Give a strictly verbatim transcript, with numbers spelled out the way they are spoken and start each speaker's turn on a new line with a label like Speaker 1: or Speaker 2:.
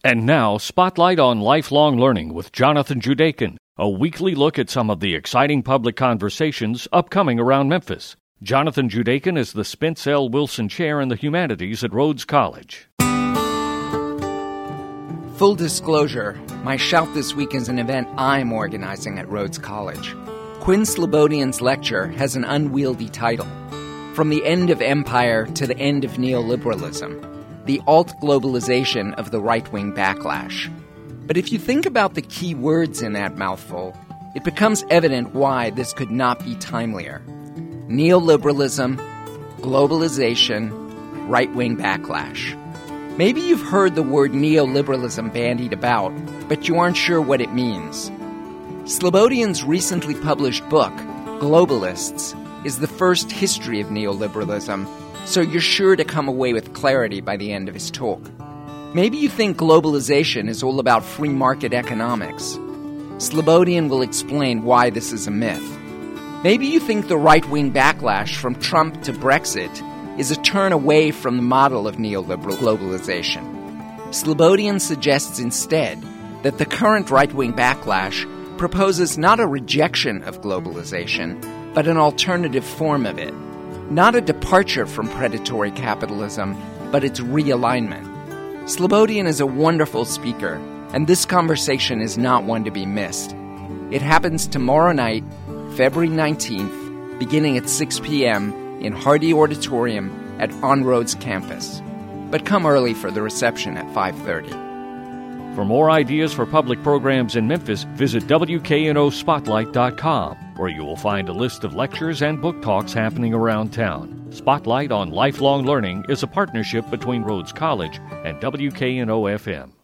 Speaker 1: And now, Spotlight on Lifelong Learning with Jonathan Judakin, a weekly look at some of the exciting public conversations upcoming around Memphis. Jonathan Judakin is the Spence L. Wilson Chair in the Humanities at Rhodes College.
Speaker 2: Full disclosure, my Shout This Week is an event I'm organizing at Rhodes College. Quinn Slobodian's lecture has an unwieldy title, From the End of Empire to the End of Neoliberalism, the alt-globalization of the right-wing backlash. But if you think about the key words in that mouthful, it becomes evident why this could not be timelier. Neoliberalism, globalization, right-wing backlash. Maybe you've heard the word neoliberalism bandied about, but you aren't sure what it means. Slobodian's recently published book, Globalists, is the first history of neoliberalism, so you're sure to come away with clarity by the end of his talk. Maybe you think globalization is all about free market economics. Slobodian will explain why this is a myth. Maybe you think the right-wing backlash from Trump to Brexit is a turn away from the model of neoliberal globalization. Slobodian suggests instead that the current right-wing backlash proposes not a rejection of globalization, but an alternative form of it. Not a departure from predatory capitalism, but its realignment. Slobodian is a wonderful speaker, and this conversation is not one to be missed. It happens tomorrow night, February nineteenth, beginning at six p.m. in Hardy Auditorium at On Rhodes campus. But come early for the reception at five thirty.
Speaker 1: For more ideas for public programs in Memphis, visit W K N O Spotlight dot com, where you will find a list of lectures and book talks happening around town. Spotlight on Lifelong Learning is a partnership between Rhodes College and W K N O F M.